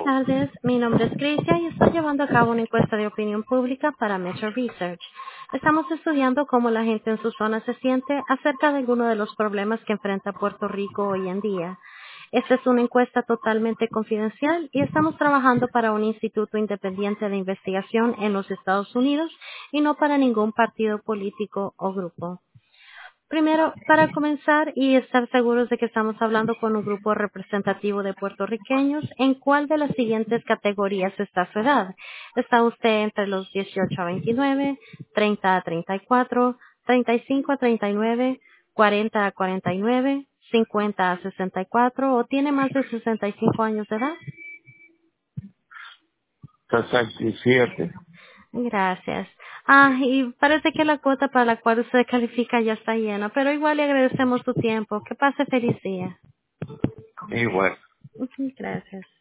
tardes, mi nombre es Crisia y estoy llevando a cabo una encuesta de opinión pública para Metro Research. Estamos estudiando cómo la gente en su zona se siente acerca de algunos de los problemas que enfrenta Puerto Rico hoy en día. Esta es una encuesta totalmente confidencial y estamos trabajando para un instituto independiente de investigación en los Estados Unidos y no para ningún partido político o grupo. Primero, para comenzar y estar seguros de que estamos hablando con un grupo representativo de puertorriqueños, ¿en cuál de las siguientes categorías está su edad? ¿Está usted entre los 18 a 29, 30 a 34, 35 a 39, 40 a 49, 50 a 64 o tiene más de 65 años de edad? 67. Gracias. Y parece que la cuota para la cual usted califica ya está llena, pero igual le agradecemos su tiempo. Que pase feliz día. Igual. Ujú, gracias.